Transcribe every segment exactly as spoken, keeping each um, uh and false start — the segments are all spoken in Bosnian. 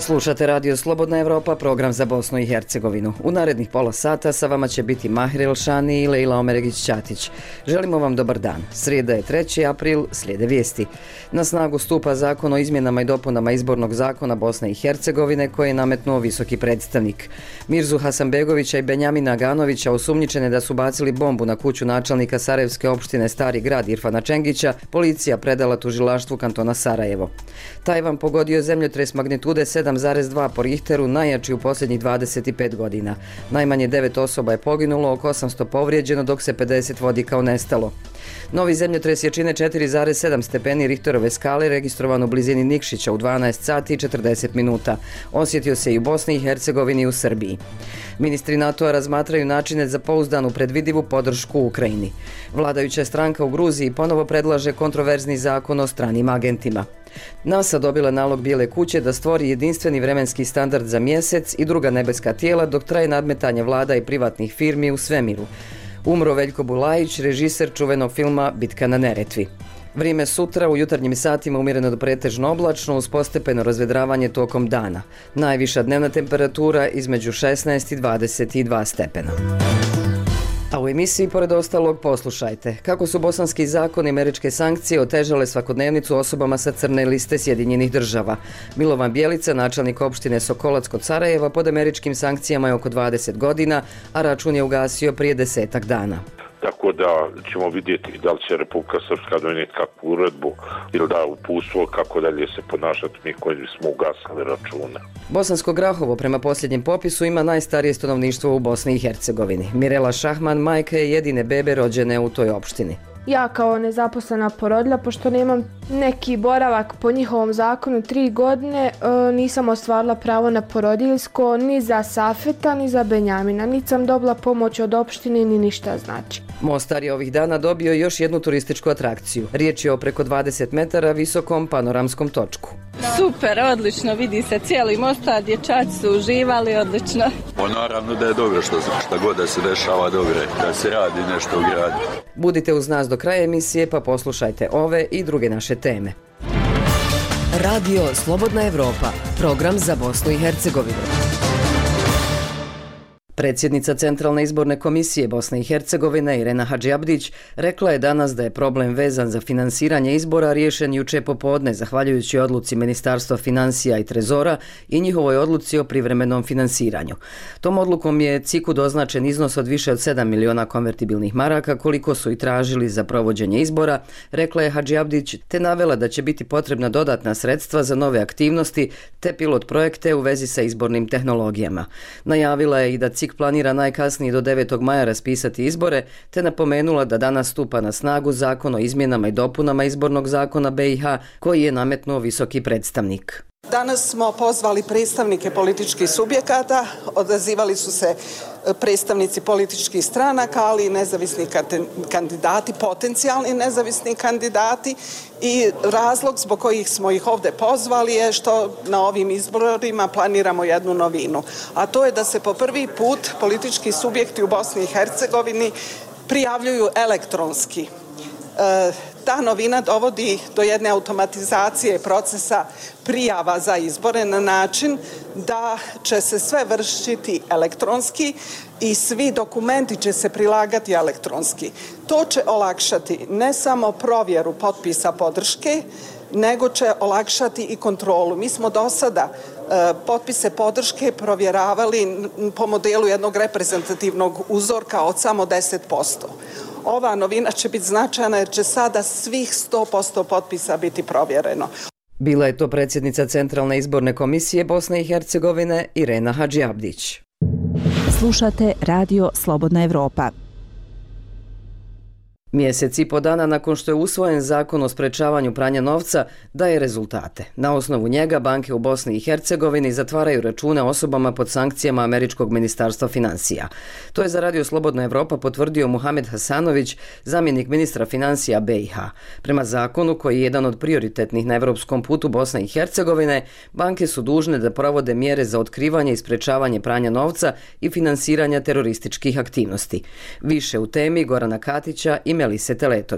Slušate Radio Slobodna Evropa, program za Bosnu i Hercegovinu. U narednih pola sata sa vama će biti Mahir Elšani i Lejla Omeregić-Ćatić. Želimo vam dobar dan. Srijeda je treći april, slijede vijesti. Na snagu stupa zakon o izmjenama i dopunama izbornog zakona Bosne i Hercegovine koje je nametnuo visoki predstavnik. Mirzu Hasanbegovića i Benjamina Ganovića, osumnjičene da su bacili bombu na kuću načelnika Sarajevske opštine Stari grad Irfana Čengića, policija predala tužilaštvu kantona Sarajevo. Tajvan pogodio zemljotres magnitude sedam zarez dva po Richteru, najjači u posljednjih dvadeset pet godina. Najmanje devet osoba je poginulo, oko osamsto povrijeđeno, dok se pedeset vodi kao nestalo. Novi zemljotres jačine četiri zarez sedam stepeni Richterove skale registrovan u blizini Nikšića u dvanaest sati i četrdeset minuta. Osjetio se i u Bosni i Hercegovini i u Srbiji. Ministri NATO-a razmatraju načine za pouzdanu predvidivu podršku Ukrajini. Vladajuća stranka u Gruziji ponovo predlaže kontroverzni zakon o stranim agentima. NASA dobila nalog Bijele kuće da stvori jedinstveni vremenski standard za mjesec i druga nebeska tijela dok traje nadmetanje vlada i privatnih firmi u svemiru. Umro Veljko Bulajić, režiser čuvenog filma Bitka na Neretvi. Vrijeme sutra u jutarnjim satima umjereno do pretežno oblačno uz postepeno razvedravanje tokom dana. Najviša dnevna temperatura između šesnaest i dvadeset dva stepena. A u emisiji pored ostalog poslušajte kako su bosanski zakoni i američke sankcije otežale svakodnevnicu osobama sa crne liste Sjedinjenih država. Milovan Bjelica, načelnik opštine Sokolac kod Sarajeva, pod američkim sankcijama je oko dvadeset godina, a račun je ugasio prije desetak dana. Tako da ćemo vidjeti da li će Republika Srpska donijeti kakvu uredbu ili da uputstvo kako dalje se ponašati mi koji smo ugasali račune. Bosansko Grahovo prema posljednjem popisu ima najstarije stanovništvo u Bosni i Hercegovini. Mirela Šahman majka je jedine bebe rođene u toj opštini. Ja kao nezaposlena porodilja, pošto nemam neki boravak po njihovom zakonu tri godine, nisam ostvarila pravo na porodiljsko ni za Safeta ni za Benjamina. Niti sam dobila pomoć od opštine ni ništa znači. Mostar je ovih dana dobio još jednu turističku atrakciju. Riječ je o preko dvadeset metara visokom panoramskom točku. Super, odlično, vidi se cijeli Mostar, dječaci su uživali, odlično. Pa naravno da je dobro što, što god da se dešava dobro, da se radi nešto u gradu. Budite uz nas do kraja emisije pa poslušajte ove i druge naše teme. Radio Slobodna Evropa, program za Bosnu i Hercegovinu. Predsjednica Centralne izborne komisije Bosne i Hercegovine Irena Hadžiabdić rekla je danas da je problem vezan za finansiranje izbora riješen juče popodne zahvaljujući odluci Ministarstva financija i Trezora i njihovoj odluci o privremenom finansiranju. Tom odlukom je C I K-u doznačen iznos od više od sedam miliona konvertibilnih maraka koliko su i tražili za provođenje izbora, rekla je Hadžiabdić, te navela da će biti potrebna dodatna sredstva za nove aktivnosti te pilot projekte u vezi sa izbornim tehnologijama. Najavila je i da C I K planira najkasnije do devetog maja raspisati izbore, te napomenula da danas stupa na snagu zakon o izmjenama i dopunama izbornog zakona B i H koji je nametnuo visoki predstavnik. Danas smo pozvali predstavnike političkih subjekata, odazivali su se predstavnici političkih stranaka, ali i nezavisni kandidati, potencijalni nezavisni kandidati i razlog zbog kojih smo ih ovdje pozvali je što na ovim izborima planiramo jednu novinu, a to je da se po prvi put politički subjekti u Bosni i Hercegovini prijavljuju elektronski. E, Ta novina dovodi do jedne automatizacije procesa prijava za izbore na način da će se sve vršiti elektronski i svi dokumenti će se prilagati elektronski. To će olakšati ne samo provjeru potpisa podrške, nego će olakšati i kontrolu. Mi smo do sada e, potpise podrške provjeravali po modelu jednog reprezentativnog uzorka od samo deset posto. Ova novina će biti značajna jer će sada svih sto posto potpisa biti provjereno. Bila je to predsjednica Centralne izborne komisije Bosne i Hercegovine Irena Hadžiabdić. Slušate Radio Slobodna Evropa. Mjesec i po dana nakon što je usvojen zakon o sprečavanju pranja novca daje rezultate. Na osnovu njega banke u Bosni i Hercegovini zatvaraju račune osobama pod sankcijama američkog ministarstva financija. To je za Radio Slobodna Evropa potvrdio Muhamed Hasanović, zamjenik ministra financija B i H. Prema zakonu, koji je jedan od prioritetnih na evropskom putu Bosne i Hercegovine, banke su dužne da provode mjere za otkrivanje i sprečavanje pranja novca i finansiranja terorističkih aktivnosti. Više u temi Gorana Katića i Melise Teletović.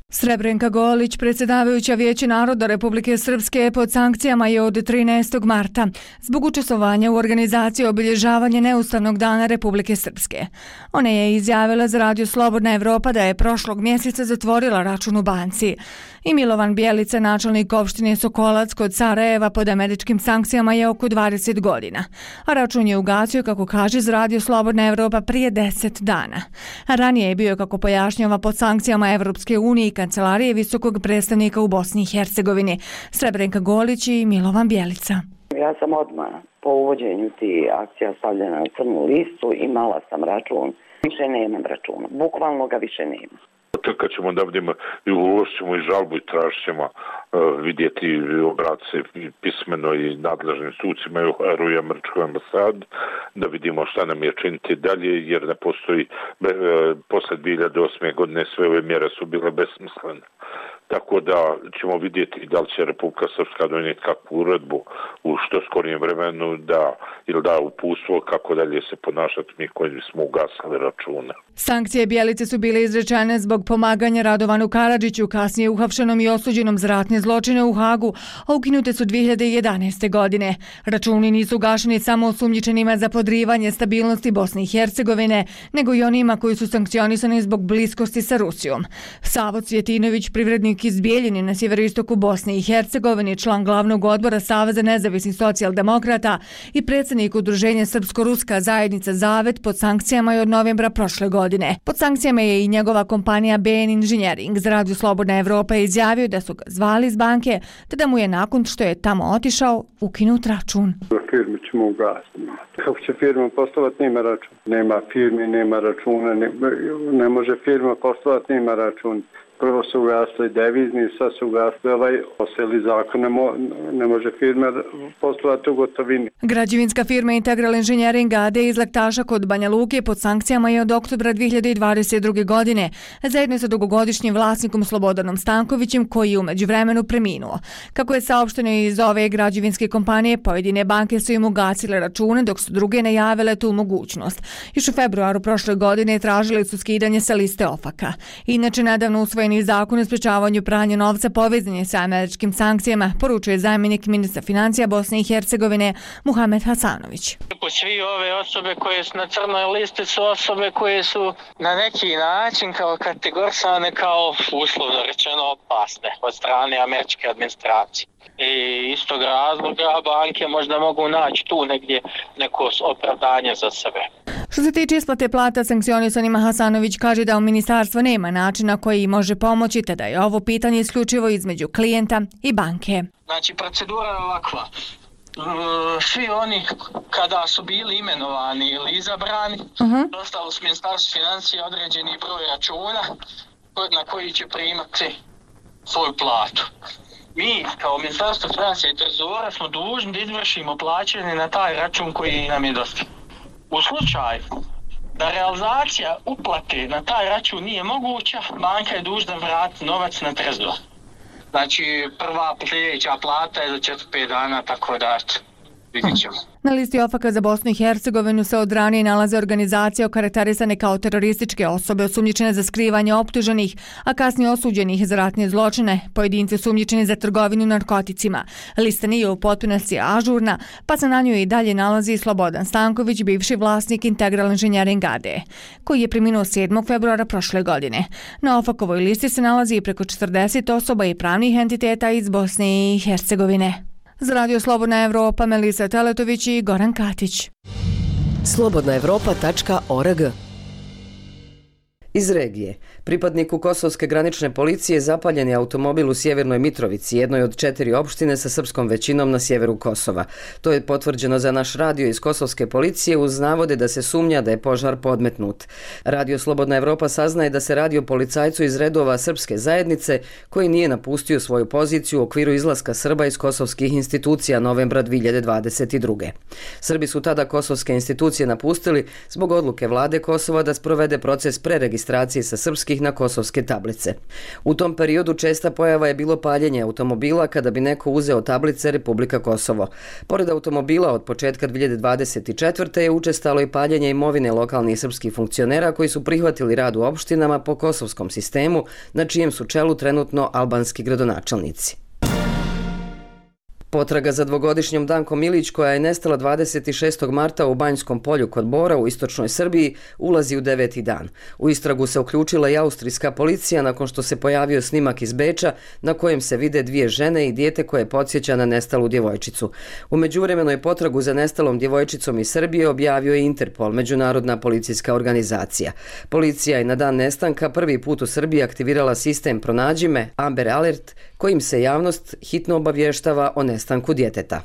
Srebrenka Golić, predsjedavajuća Vijeće naroda Republike Srpske, pod sankcijama je od trinaestog marta zbog učestvovanja u organizaciji obilježavanja neustavnog dana Republike Srpske. Ona je izjavila za Radio Slobodna Evropa da je prošlog mjeseca zatvorila račun u banci. I Milovan Bjelica, načelnik opštine Sokolac kod Sarajeva, pod američkim sankcijama je oko dvadeset godina. A račun je ugasio, kako kaže za Radio Slobodna Evropa, prije deset dana. A ranije je bio, kako pojašnjava, pod sankcijama Evropske unije i Kancelarije visokog predstavnika u Bosni i Hercegovini. Srebrenka Golić i Milovan Bjelica. Ja sam odmah po uvođenju ti akcija stavljena na crnu listu, imala sam račun. Više nemam računa. Bukvalno ga više nema. Čekat ćemo da vidimo i uložit ćemo i žalbu i tražit ćemo uh, vidjeti obrace pismeno i nadležnim sucima i u američkoj ambasadi da vidimo šta nam je činiti dalje, jer ne postoji uh, posle dvije hiljade osme godine sve ove mjere su bile besmislene. Tako da ćemo vidjeti da li će Republika Srpska donijeti kakvu uredbu u što skorijem vremenu da ili da uputstvo kako dalje se ponašati mi koji smo ugasali račune. Sankcije Bjelice su bile izrečene zbog pomaganja Radovanu Karadžiću, kasnije uhapšenom i osuđenom za ratne zločine u Hagu, a ukinute su dvije hiljade jedanaeste. godine. Računi nisu ugašeni samo osumnjičenima za podrivanje stabilnosti Bosne i Hercegovine, nego i onima koji su sankcionisani zbog bliskosti sa Rusijom. Savo Cvjetinović, privrednik iz Bijeljine na sjeveroistoku Bosne i Hercegovine, član glavnog odbora Saveza nezavisnih socijaldemokrata i predsjednik udruženja Srpsko-ruska zajednica Zavet, pod sankcijama je od novembra prošle godine. Pod sankcijama je i njegova kompanija B N Engineering. Za Radio Slobodna Evropa je izjavio da su ga zvali iz banke, te da mu je nakon što je tamo otišao ukinut račun. Firmi ćemo ugasiti. Kako će firma poslovati, nema račun. Nema firmi, nema računa, ne, ne može firma poslovati, nema račun. Prvo su ugasili devizni, sad su ugasili ovaj oseli zakon, ne, mo, ne može firma poslovati u gotovini. Građevinska firma Integral Engineering A D iz Laktaša kod Banja Luke pod sankcijama je od oktobra dvije hiljade dvadeset druge. godine, zajedno sa dugogodišnjim vlasnikom Slobodanom Stankovićem, koji je u međuvremenu preminuo. Kako je saopšteno iz ove građevinske kompanije, pojedine banke su im ugasile račune, dok su druge najavile tu mogućnost. Još u februaru prošle godine tražili su skidanje sa liste ofaka. Inače, nedavno usvojen i zakon o sprečavanju pranja novca povezan je sa američkim sankcijama, poručuje zamjenik ministra financija Bosne i Hercegovine Muhamed Hasanović. Svi ove osobe koje su na crnoj listi su osobe koje su na neki način kao kategorisane kao uslovno rečeno opasne od strane američke administracije. I iz tog razloga banke možda mogu naći tu negdje neko opravdanje za sebe. Što se tiče isplate plata sankcionisanima, Hasanović kaže da u ministarstvo nema načina koji može pomoći, te da je ovo pitanje isključivo između klijenta i banke. Znači, procedura je ovakva. Svi oni kada su bili imenovani ili izabrani, uh-huh. dostali su ministarstvu financija određeni broj računa na koji će primati svoju platu. Mi kao ministarstvo financija i trezora smo dužni da izvršimo plaćanje na taj račun koji nam je dostavljen. U slučaju da realizacija uplate na taj račun nije moguća, banka je dužna vratiti novac na trezor. Znači, prva sljedeća plata je za četiri do pet dana, tako da vidit ćemo. Na listi ofaka za Bosnu i Hercegovinu se od ranije nalaze organizacije okarakterisane kao terorističke osobe osumnjičene za skrivanje optuženih, a kasnije osuđenih za ratne zločine, pojedinci osumnjičeni za trgovinu narkoticima. Lista nije u potpunosti ažurna, pa se na njoj i dalje nalazi Slobodan Stanković, bivši vlasnik Integral Engineering A D, koji je preminuo sedmog februara prošle godine. Na ofakovoj listi se nalazi i preko četrdeset osoba i pravnih entiteta iz Bosne i Hercegovine. Za Radio Slobodna Evropa, Melisa Teletović i Goran Katić. slobodna evropa tačka org. Iz regije. Pripadniku kosovske granične policije zapaljen je automobil u Sjevernoj Mitrovici, jednoj od četiri opštine sa srpskom većinom na sjeveru Kosova. To je potvrđeno za naš radio iz kosovske policije uz navode da se sumnja da je požar podmetnut. Radio Slobodna Evropa saznaje da se radi o policajcu iz redova srpske zajednice koji nije napustio svoju poziciju u okviru izlaska Srba iz kosovskih institucija novembra dvije hiljade dvadeset druge. Srbi su tada kosovske institucije napustili zbog odluke vlade Kosova da sprovede proces preregistracije registraciji sa srpskih na kosovske tablice. U tom periodu česta pojava je bilo paljenje automobila kada bi neko uzeo tablice Republika Kosovo. Pored automobila od početka dve hiljade dvadeset četvrte. je učestalo i paljenje imovine lokalnih srpskih funkcionera koji su prihvatili rad u opštinama po kosovskom sistemu, na čijem su čelu trenutno albanski gradonačelnici. Potraga za dvogodišnjom Dankom Milić, koja je nestala dvadeset šestog marta u Banjskom polju kod Bora u istočnoj Srbiji, ulazi u deveti dan. U istragu se uključila i austrijska policija nakon što se pojavio snimak iz Beča na kojem se vide dvije žene i dijete koje podsjeća na nestalu djevojčicu. U međuvremenu je potragu za nestalom djevojčicom iz Srbije objavio i Interpol, međunarodna policijska organizacija. Policija je na dan nestanka prvi put u Srbiji aktivirala sistem Pronađi me, Amber Alert, kojim se javnost hitno obavještava o nestanku djeteta.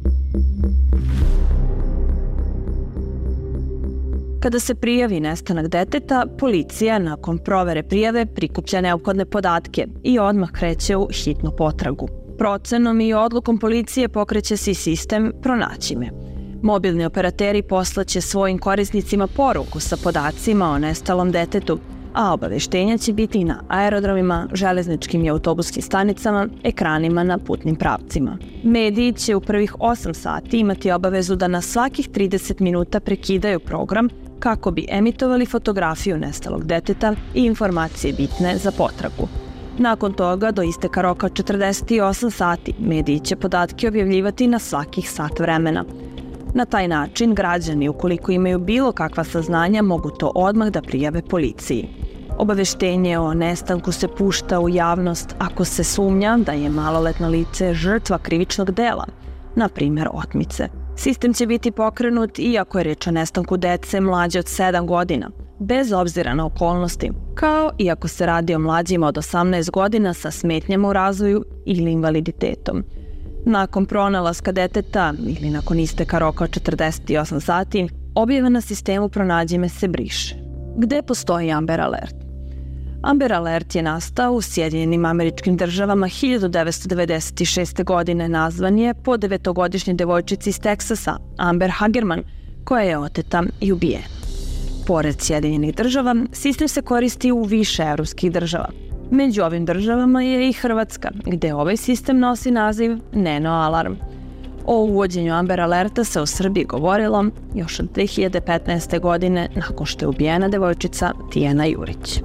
Kada se prijavi nestanak deteta, policija nakon provere prijave prikuplja neophodne podatke i odmah kreće u hitnu potragu. Procenom i odlukom policije pokreće se i sistem Pronaći me. Mobilni operateri poslaće svojim korisnicima poruku sa podacima o nestalom detetu, a obaveštenja će biti i na aerodromima, železničkim i autobuskim stanicama, ekranima na putnim pravcima. Mediji će u prvih osam sati imati obavezu da na svakih trideset minuta prekidaju program kako bi emitovali fotografiju nestalog deteta i informacije bitne za potragu. Nakon toga, do isteka roka od četrdeset osam sati, mediji će podatke objavljivati na svakih sat vremena. Na taj način, građani, ukoliko imaju bilo kakva saznanja, mogu to odmah da prijave policiji. Obaveštenje o nestanku se pušta u javnost ako se sumnja da je maloletno lice žrtva krivičnog dela, na primjer otmice. Sistem će biti pokrenut iako je reč o nestanku dece mlađe od sedam godina, bez obzira na okolnosti, kao i ako se radi o mlađima od osamnaest godina sa smetnjama u razvoju ili invaliditetom. Nakon pronalaska deteta ili nakon isteka roka od četrdeset osam sati, objava na sistemu Pronađi me se briše. Gde postoji Amber Alert? Amber Alert je nastao u Sjedinjenim Američkim Državama hiljadu devetsto devedeset šeste. godine, nazvan je po devetogodišnjoj devojčici iz Teksasa, Amber Hagerman, koja je oteta i ubijena. Pored Sjedinjenih Država, sistem se koristi u više evropskih država. Među ovim državama je i Hrvatska, gde ovaj sistem nosi naziv Neno Alarm. O uvođenju Amber Alerta se u Srbiji govorilo još od dve hiljade petnaeste. godine nakon što je ubijena devojčica Tijana Jurić.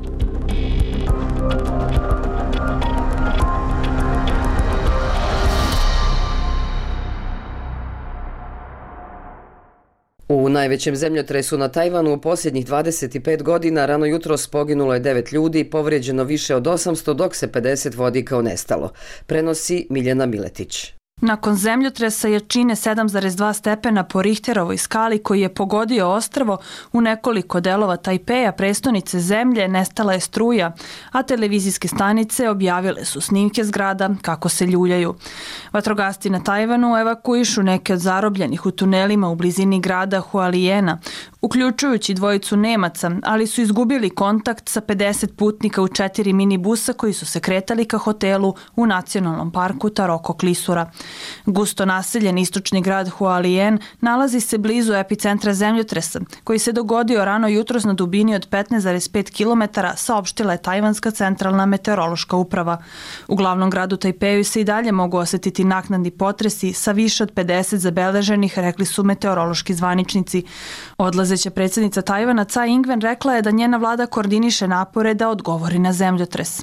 U najvećem zemljotresu na Tajvanu u posljednjih dvadeset pet godina rano jutros poginulo je devet ljudi, povrijeđeno više od osamsto, dok se pedeset vodi kao nestalo. Prenosi Miljana Miletić. Nakon zemljotresa jačine sedam zarez dva stepena po Richterovoj skali koji je pogodio ostrvo u nekoliko delova Tajpeja, prestonice zemlje, nestala je struja, a televizijske stanice objavile su snimke zgrada kako se ljuljaju. Vatrogasci na Tajvanu evakuišu neke od zarobljenih u tunelima u blizini grada Hualijena, uključujući dvojicu Nemaca, ali su izgubili kontakt sa pedeset putnika u četiri minibusa koji su se kretali ka hotelu u nacionalnom parku Taroko Klisura. Gusto naseljen istočni grad Hualien nalazi se blizu epicentra zemljotresa, koji se dogodio rano jutros na dubini od petnaest zarez pet kilometara, saopštila je Tajvanska centralna meteorološka uprava. U glavnom gradu Tajpeju se i dalje mogu osetiti naknadni potresi sa više od pedeset zabeleženih, rekli su meteorološki zvaničnici. Odlazeća predsjednica Tajvana Tsai Ing-wen rekla je da njena vlada koordiniše napore da odgovori na zemljotres.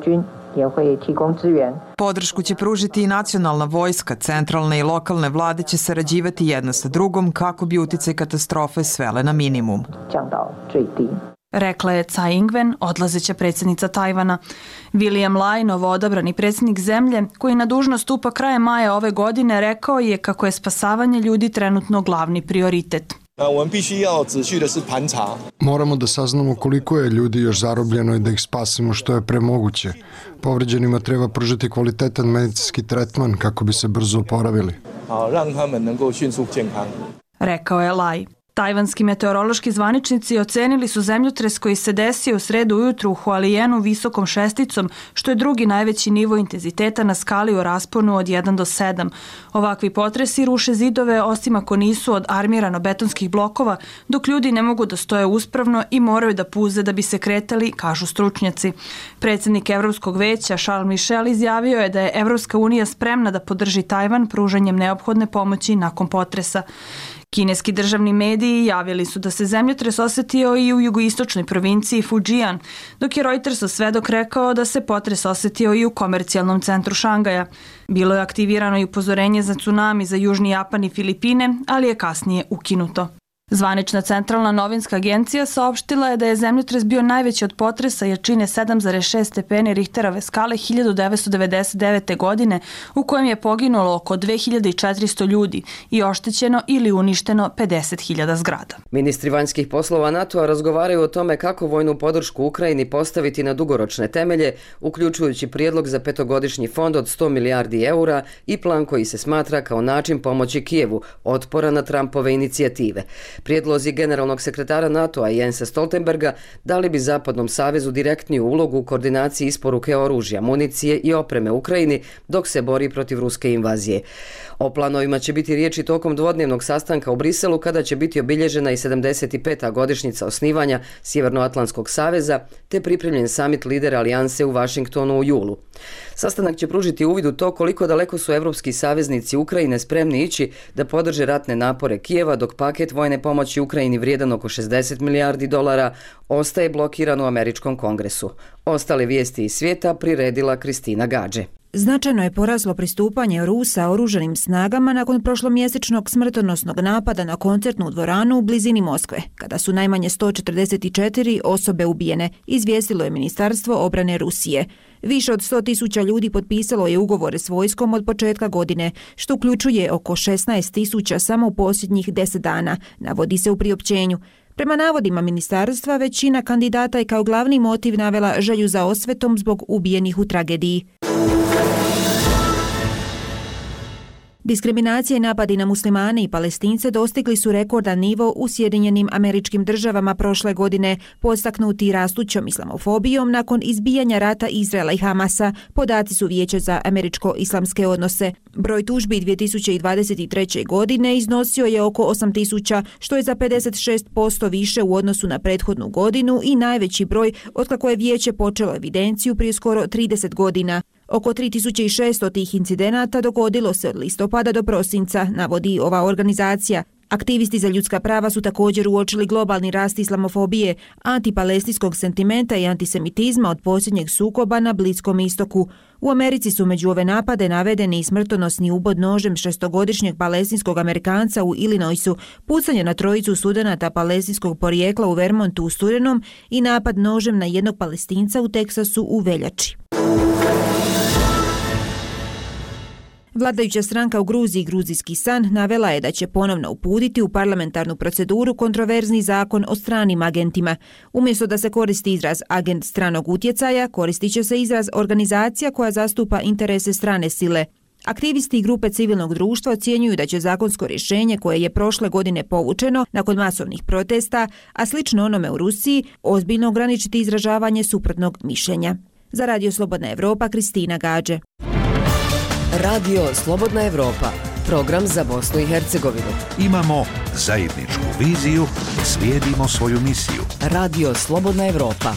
Podršku će pružiti i nacionalna vojska, centralne i lokalne vlade će sarađivati jedna sa drugom kako bi uticaj katastrofe svele na minimum. Rekla je Tsai Ing-wen, odlazeća predsjednica Tajvana. William Lai, novoodabrani predsjednik zemlje, koji na dužnost stupa krajem maja ove godine, rekao je kako je spasavanje ljudi trenutno glavni prioritet. Moramo da saznamo koliko je ljudi još zarobljeno i da ih spasimo što je premoguće. Povređenima treba pružiti kvalitetan medicinski tretman kako bi se brzo oporavili. Rekao je Lai. Tajvanski meteorološki zvaničnici ocenili su zemljotres koji se desio u sredu ujutru u Hualijenu visokom šesticom, što je drugi najveći nivo intenziteta na skali u rasponu od jedan do sedam. Ovakvi potresi ruše zidove osim ako nisu od armirano-betonskih blokova, dok ljudi ne mogu da stoje uspravno i moraju da puze da bi se kretali, kažu stručnjaci. Predsjednik Evropskog veća Charles Michel izjavio je da je Evropska unija spremna da podrži Tajvan pružanjem neophodne pomoći nakon potresa. Kineski državni mediji javili su da se zemljotres osetio i u jugoistočnoj provinciji Fujian, dok je Reutersov svedok rekao da se potres osetio i u komercijalnom centru Šangaja. Bilo je aktivirano i upozorenje za tsunami za Južni Japan i Filipine, ali je kasnije ukinuto. Zvanična centralna novinska agencija saopštila je da je zemljotres bio najveći od potresa jačine sedam zarez šest stepeni Richterove skale hiljadu devetsto devedeset devete. godine, u kojem je poginulo oko dve hiljade četiristo ljudi i oštećeno ili uništeno pedeset hiljada zgrada. Ministri vanjskih poslova NATO-a razgovaraju o tome kako vojnu podršku Ukrajini postaviti na dugoročne temelje, uključujući prijedlog za petogodišnji fond od sto milijardi eura i plan koji se smatra kao način pomoći Kijevu, otpora na Trumpove inicijative. Prijedlozi generalnog sekretara NATO-a Jensa Stoltenberga dali bi Zapadnom savezu direktniju ulogu u koordinaciji isporuke oružja, municije i opreme Ukrajini dok se bori protiv ruske invazije. O planovima će biti riječi tokom dvodnevnog sastanka u Briselu kada će biti obilježena i sedamdeset peta godišnjica osnivanja Sjevernoatlantskog saveza te pripremljen samit lidera alijanse u Vašingtonu u julu. Sastanak će pružiti uvid u to koliko daleko su evropski saveznici Ukrajine spremni ići da podrže ratne napore Kijeva, dok paket vojne pomoći Ukrajini vrijedan oko šezdeset milijardi dolara ostaje blokiran u Američkom kongresu. Ostale vijesti iz svijeta priredila Kristina Gađe. Značajno je poraslo pristupanje Rusa oružanim snagama nakon prošlomjesečnog smrtonosnog napada na koncertnu dvoranu u blizini Moskve, kada su najmanje sto četrdeset četiri osobe ubijene, izvijestilo je Ministarstvo obrane Rusije. Više od sto tisuća ljudi potpisalo je ugovore s vojskom od početka godine, što uključuje oko šesnaest tisuća samo u posljednjih deset dana, navodi se u priopćenju. Prema navodima ministarstva, većina kandidata je kao glavni motiv navela želju za osvetom zbog ubijenih u tragediji. Diskriminacija i napadi na muslimane i Palestince dostigli su rekordan nivo u Sjedinjenim Američkim Državama prošle godine, podstaknuti rastućom islamofobijom nakon izbijanja rata Izraela i Hamasa, podaci su Vijeća za američko-islamske odnose. Broj tužbi dvije tisuće dvadeset treće. godine iznosio je oko osam tisuća, što je za pedeset šest posto više u odnosu na prethodnu godinu i najveći broj otkako je Vijeće počelo evidenciju prije skoro trideset godina. Oko tri tisuće šesto tih incidenata dogodilo se od listopada do prosinca, navodi ova organizacija. Aktivisti za ljudska prava su također uočili globalni rast islamofobije, antipalestinskog sentimenta i antisemitizma od posljednjeg sukoba na Bliskom istoku. U Americi su među ove napade navedeni i smrtonosni ubod nožem šestogodišnjeg palestinskog Amerikanca u Illinoisu, pucanje na trojicu studenata palestinskog porijekla u Vermontu u studenom i napad nožem na jednog Palestinca u Teksasu u veljači. Vladajuća stranka u Gruziji, Gruzijski san, navela je da će ponovno uputiti u parlamentarnu proceduru kontroverzni zakon o stranim agentima. Umjesto da se koristi izraz agent stranog utjecaja, koristit će se izraz organizacija koja zastupa interese strane sile. Aktivisti i grupe civilnog društva ocjenjuju da će zakonsko rješenje koje je prošle godine povučeno nakon masovnih protesta, a slično onome u Rusiji, ozbiljno ograničiti izražavanje suprotnog mišljenja. Za Radio Slobodna Evropa, Kristina Gađe. Radio Slobodna Evropa, program za Bosnu i Hercegovinu. Imamo zajedničku viziju, slijedimo svoju misiju. Radio Slobodna Evropa.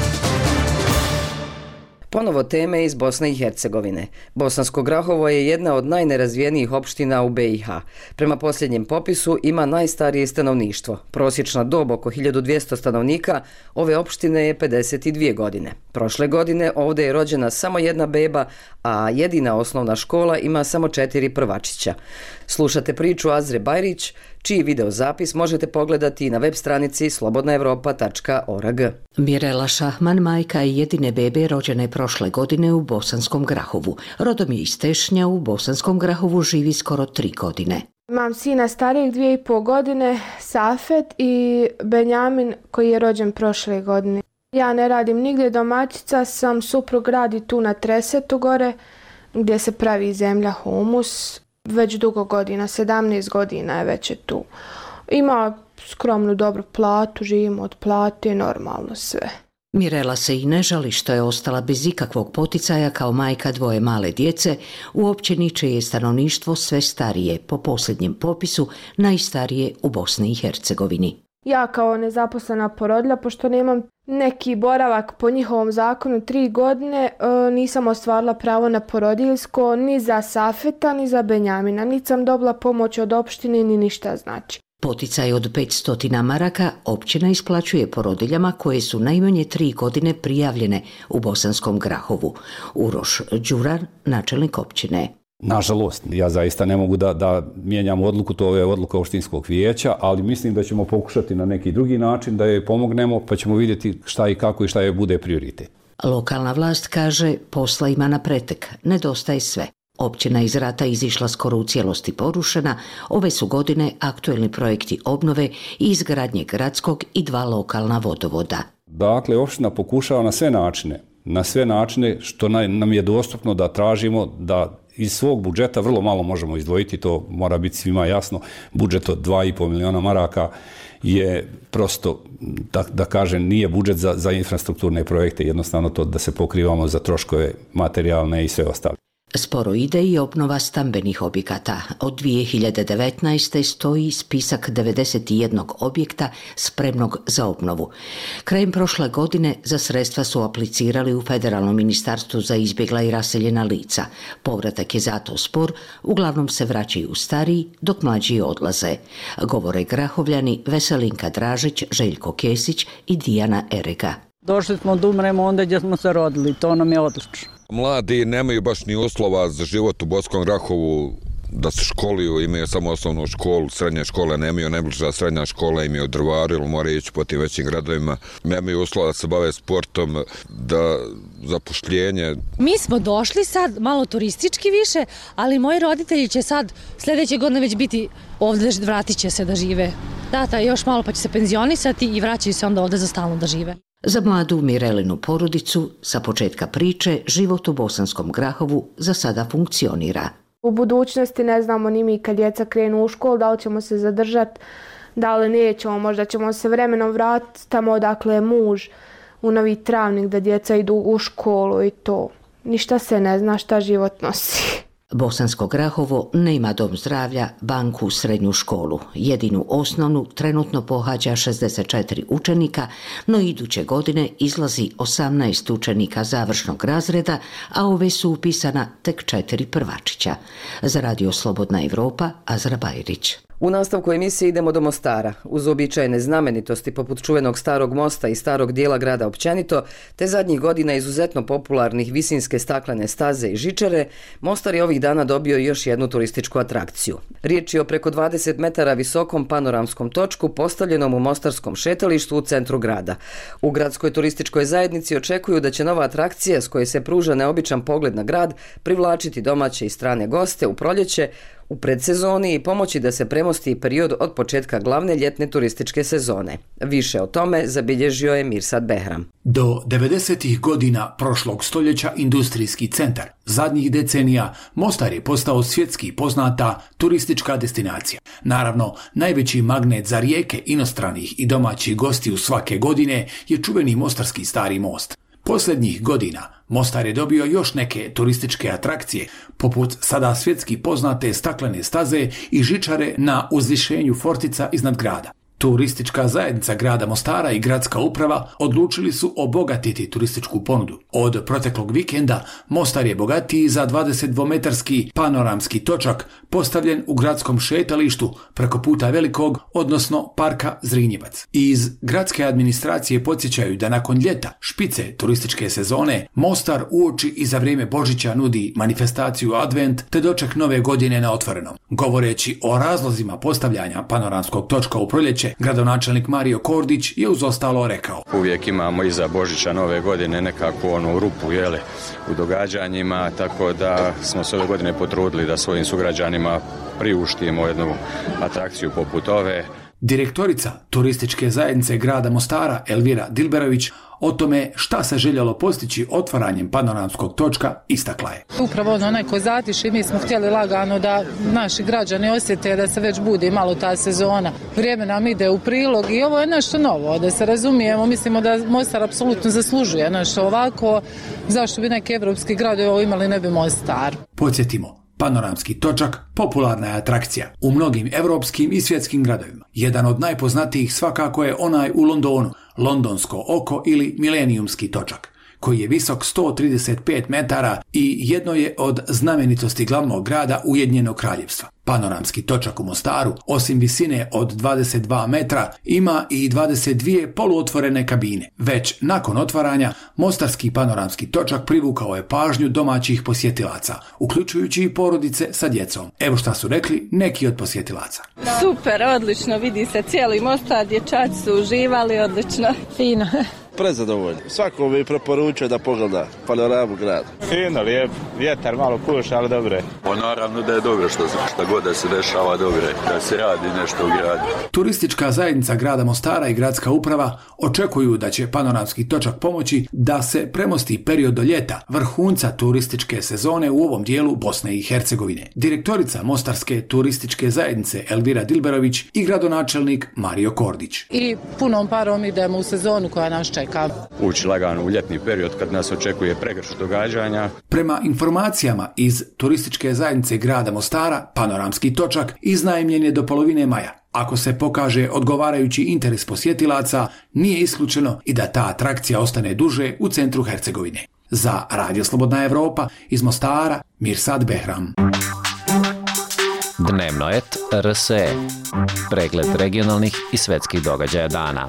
Ponovo teme iz Bosne i Hercegovine. Bosansko Grahovo je jedna od najnerazvijenijih opština u B i H. Prema posljednjem popisu ima najstarije stanovništvo. Prosječna dob oko hiljadu dvjesto stanovnika ove opštine je pedeset dvije godine. Prošle godine ovdje je rođena samo jedna beba, a jedina osnovna škola ima samo četiri prvačića. Slušate priču Azre Bajrić, čiji videozapis možete pogledati na web stranici slobodna evropa tačka org. Mirela Šahman, majka je jedine bebe rođene prošle godine u Bosanskom Grahovu. Rodom je iz Tešnja, u Bosanskom Grahovu živi skoro tri godine. Imam sina starijeg dvije i pol godine, Safet, i Benjamin koji je rođen prošle godine. Ja ne radim nigdje, domaćica sam, suprug radi tu na Tresetu gore gdje se pravi zemlja, humus. Već dugo godina, sedamnaest godina je već je tu. Ima skromnu dobru platu, živimo od plate, normalno sve. Mirela se i ne žali što je ostala bez ikakvog poticaja kao majka dvoje male djece u općini čije je stanovništvo sve starije, po posljednjem popisu najstarije u Bosni i Hercegovini. Ja kao nezaposlena porodilja, pošto nemam neki boravak po njihovom zakonu tri godine, nisam ostvarila pravo na porodiljsko ni za Safeta ni za Benjamina, niti sam dobila pomoć od opštine ni ništa znači. Poticaj od petsto maraka općina isplaćuje porodiljama koje su najmanje tri godine prijavljene u Bosanskom Grahovu. Uroš Đuran, načelnik općine. Nažalost, ja zaista ne mogu da, da mijenjam odluku, to je odluka opštinskog vijeća, ali mislim da ćemo pokušati na neki drugi način da joj pomognemo, pa ćemo vidjeti šta i kako i šta joj bude prioritet. Lokalna vlast kaže posla ima na pretek, nedostaje sve. Općina iz rata izišla skoro u cijelosti porušena, ove su godine aktuelni projekti obnove i izgradnje gradskog i dva lokalna vodovoda. Dakle, opština pokušava na sve načine, na sve načine što nam je dostupno da tražimo da iz svog budžeta vrlo malo možemo izdvojiti, to mora biti svima jasno. Budžet od dva i pol miliona maraka je prosto, da, da kažem, nije budžet za, za infrastrukturne projekte, jednostavno to da se pokrivamo za troškove materijalne i sve ostale. Sporo ide i obnova stambenih objekata. Od dvije hiljade devetnaeste. stoji spisak devedeset jednog objekta spremnog za obnovu. Krajem prošle godine za sredstva su aplicirali u Federalnom ministarstvu za izbjegla i raseljena lica. Povratak je zato spor, uglavnom se vraćaju stariji, dok mlađi odlaze. Govore Grahovljani Veselinka Dražić, Željko Kesić i Dijana Erega. Došli smo da umremo onda gdje smo se rodili, to nam je odlično. Mladi nemaju baš ni uslova za život u Bosanskom Grahovu, da se školuju, imaju samo osnovnu školu, srednje škole nemaju, najbliža srednja škola im je u Drvaru ili moraju ići po tim većim gradovima. Nemaju uslova da se bave sportom, da zapošljenje. Mi smo došli sad malo turistički više, ali moji roditelji će sad sljedeće godine već biti ovdje, vratit će se da žive. Tata još malo pa će se penzionisati i vraćaju se onda ovdje za stalno da žive. Za mladu Mirelinu porodicu, sa početka priče, život u Bosanskom Grahovu za sada funkcionira. U budućnosti ne znamo ni mi kad djeca krenu u školu, da li ćemo se zadržati, da li nećemo, možda ćemo se vremenom vratiti tamo odakle je muž, u Novi Travnik, da djeca idu u školu i to. Ništa se ne zna šta život nosi. Bosansko Grahovo nema dom zdravlja, banku, srednju školu. Jedinu osnovnu trenutno pohađa šezdeset četiri učenika, no iduće godine izlazi osamnaest učenika završnog razreda, a ove su upisana tek četiri prvačića. Za Radio Slobodna Evropa, Azra Bajrić. U nastavku emisije idemo do Mostara. Uz uobičajene znamenitosti poput čuvenog starog mosta i starog dijela grada općenito, te zadnjih godina izuzetno popularnih visinske staklene staze i žičare, Mostar je ovih dana dobio još jednu turističku atrakciju. Riječ je o preko dvadeset metara visokom panoramskom točku postavljenom u Mostarskom šetalištu u centru grada. U gradskoj turističkoj zajednici očekuju da će nova atrakcija s koje se pruža neobičan pogled na grad privlačiti domaće i strane goste u proljeće, u predsezoni i pomoći da se premosti period od početka glavne ljetne turističke sezone. Više o tome zabilježio je Mirsad Behram. Do devedesetih godina prošlog stoljeća industrijski centar. Zadnjih decenija Mostar je postao svjetski poznata turistička destinacija. Naravno, najveći magnet za rijeke inostranih i domaćih gostiju svake godine je čuveni Mostarski stari most. Posljednjih godina Mostar je dobio još neke turističke atrakcije, poput sada svjetski poznate staklene staze i žičare na uzvišenju fortica iznad grada. Turistička zajednica grada Mostara i gradska uprava odlučili su obogatiti turističku ponudu. Od proteklog vikenda Mostar je bogatiji za dvadesetdvometarski panoramski točak postavljen u gradskom šetalištu preko puta Velikog, odnosno parka Zrinjevac. Iz gradske administracije podsjećaju da nakon ljeta špice turističke sezone Mostar uoči i za vrijeme Božića nudi manifestaciju Advent te doček nove godine na otvorenom. Govoreći o razlozima postavljanja panoramskog točka u proljeće, gradonačelnik Mario Kordić je uz ostalo rekao: Uvijek imamo iza Božića nove godine nekakvu onu rupu jele, u događanjima, tako da smo se ove godine potrudili da svojim sugrađanima priuštimo jednu atrakciju poput ove. Direktorica turističke zajednice grada Mostara Elvira Dilberović O tome šta se željelo postići otvaranjem panoramskog točka istakla je. Upravo ono onaj ko zatiši, mi smo htjeli lagano da naši građani osjete da se već budi malo ta sezona. Vrijeme nam ide u prilog i ovo je nešto novo, da se razumijemo. Mislimo da Mostar apsolutno zaslužuje nešto ovako. Zašto bi neki evropski gradovi ovo imali, ne bi Mostar. Podsjetimo, panoramski točak popularna je atrakcija u mnogim evropskim i svjetskim gradovima. Jedan od najpoznatijih svakako je onaj u Londonu, Londonsko oko ili Milenijumski točak, koji je visok sto trideset pet metara i jedno je od znamenitosti glavnog grada Ujedinjenog kraljevstva. Panoramski točak u Mostaru, osim visine od dvadeset dva metra, ima i dvadeset dvije poluotvorene kabine. Već nakon otvaranja, mostarski panoramski točak privukao je pažnju domaćih posjetilaca, uključujući i porodice sa djecom. Evo šta su rekli neki od posjetilaca. Super, odlično, vidi se cijeli Mostar, dječaci su uživali, odlično, fino. Prezadovoljno. Svako bi preporučio da pogleda panoramu grada. Fino, lijep, vjetar malo kuša, ali dobre. Pa naravno da je dobro što, što god da se dešava dobre, da se radi nešto u gradu. Turistička zajednica grada Mostara i gradska uprava očekuju da će panoramski točak pomoći da se premosti period do ljeta, vrhunca turističke sezone u ovom dijelu Bosne i Hercegovine. Direktorica Mostarske turističke zajednice Elvira Dilberović i gradonačelnik Mario Kordić. I punom parom idemo u sezonu koja nas čeka. Ući lagano u ljetni period kad nas očekuje pregršt događanja. Prema informacijama iz turističke zajednice grada Mostara, panoramski točak iznajmljen je do polovine maja. Ako se pokaže odgovarajući interes posjetilaca, nije isključeno i da ta atrakcija ostane duže u centru Hercegovine. Za Radio Slobodna Evropa iz Mostara, Mirsad Behram. Dnevnoet R S E. Pregled regionalnih i svetskih događaja dana.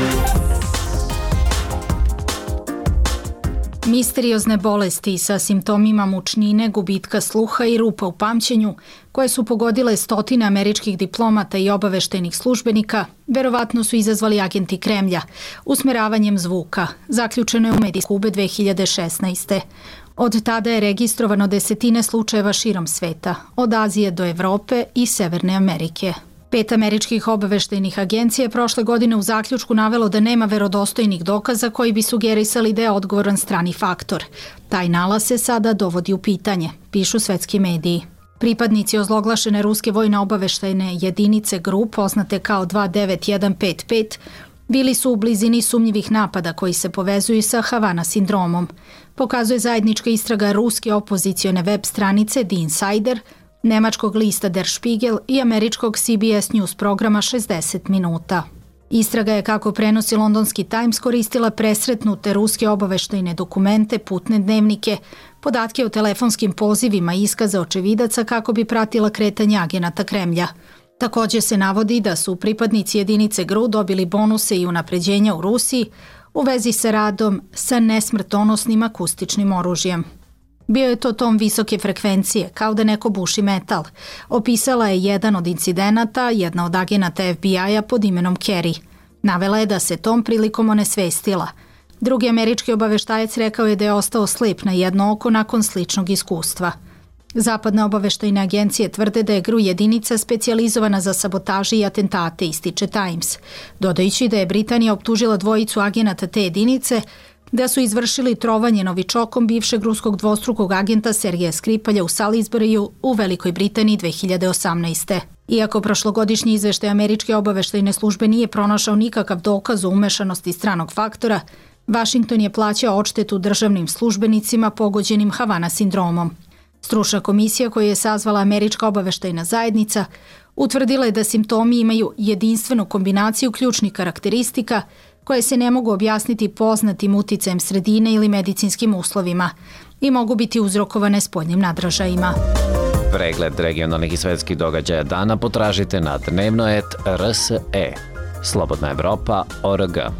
Misteriozne bolesti sa simptomima mučnine, gubitka sluha i rupa u pamćenju, koje su pogodile stotine američkih diplomata i obaveštajnih službenika, verovatno su izazvali agenti Kremlja usmeravanjem zvuka, zaključeno je u medijsku Kube dve hiljade šesnaeste. Od tada je registrovano desetine slučajeva širom sveta, od Azije do Evrope i Severne Amerike. Pet američkih obaveštajnih agencija je prošle godine u zaključku navelo da nema verodostojnih dokaza koji bi sugerisali da je odgovoran strani faktor. Taj nalaz se sada dovodi u pitanje, pišu svetski mediji. Pripadnici ozloglašene ruske vojne obaveštajne jedinice GRU, poznate kao dva devet jedan pet pet, bili su u blizini sumnjivih napada koji se povezuju sa Havana sindromom. Pokazuje zajednička istraga ruske opozicione web stranice The Insider, nemačkog lista Der Spiegel i američkog C B S News programa šezdeset minuta. Istraga je, kako prenosi londonski Times, koristila presretnute ruske obaveštajne dokumente, putne dnevnike, podatke o telefonskim pozivima i iskaze očevidaca kako bi pratila kretanje agenata Kremlja. Također se navodi da su pripadnici jedinice GRU dobili bonuse i unapređenja u Rusiji u vezi sa radom sa nesmrtonosnim akustičnim oružjem. Bio je to tom visoke frekvencije, kao da neko buši metal. Opisala je jedan od incidenata, jedna od agenata F B I-a pod imenom Kerry. Navela je da se tom prilikom onesvestila. Drugi američki obaveštajac rekao je da je ostao slep na jedno oko nakon sličnog iskustva. Zapadne obaveštajne agencije tvrde da je GRU jedinica specijalizovana za sabotaže i atentate, ističe Times, dodajući da je Britanija optužila dvojicu agenata te jedinice da su izvršili trovanje novičokom bivšeg ruskog dvostrukog agenta Sergeja Skripalja u Salisburyu u Velikoj Britaniji dve hiljade osamnaeste. Iako prošlogodišnji izveštaj američke obaveštajne službe nije pronašao nikakav dokaz o umešanosti stranog faktora, Washington je plaćao odštetu državnim službenicima pogođenim Havana sindromom. Stručna komisija koju je sazvala američka obaveštajna zajednica utvrdila je da simptomi imaju jedinstvenu kombinaciju ključnih karakteristika koje se ne mogu objasniti poznatim uticajem sredine ili medicinskim uslovima i mogu biti uzrokovane spoljnim nadražajima. Pregled regionalnih i svetskih događaja dana potražite na dnevnoet R S E. Slobodna Evropa O R G.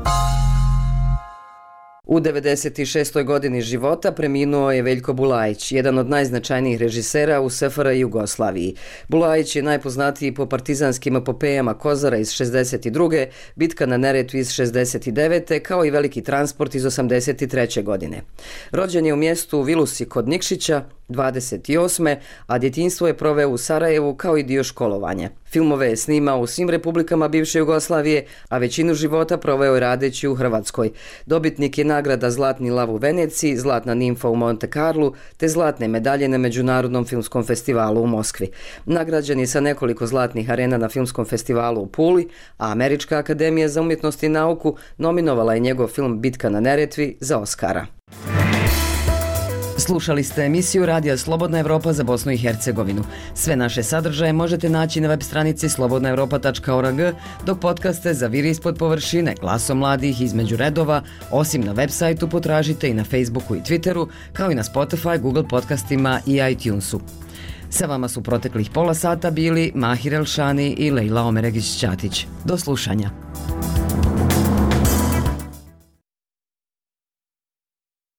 U devedeset šestoj godini života preminuo je Veljko Bulajić, jedan od najznačajnijih režisera u S F R Jugoslaviji. Bulajić je najpoznatiji po partizanskim epopejama Kozara iz šezdeset druge, Bitka na Neretvi iz šezdeset devete kao i Veliki transport iz osamdeset treće godine. Rođen je u mjestu Vilusi kod Nikšića, dvadeset osme a djetinjstvo je proveo u Sarajevu kao i dio školovanja. Filmove je snimao u svim republikama bivše Jugoslavije, a većinu života proveo je radeći u Hrvatskoj. Dobitnik je nagrada Zlatni lav u Veneciji, Zlatna nimfa u Monte Carlu te zlatne medalje na Međunarodnom filmskom festivalu u Moskvi. Nagrađen je sa nekoliko zlatnih arena na filmskom festivalu u Puli, a Američka akademija za umjetnost i nauku nominovala je njegov film Bitka na Neretvi za Oskara. Slušali ste emisiju Radija Slobodna Evropa za Bosnu i Hercegovinu. Sve naše sadržaje možete naći na web stranici slobodna europa tačka org, dok podcaste za Viri ispod površine, Glasom mladih, Između redova, osim na web sajtu potražite i na Facebooku i Twitteru, kao i na Spotify, Google podcastima i iTunesu. Sa vama su proteklih pola sata bili Mahir Elšani i Lejla Omeregić-Ćatić. Do slušanja.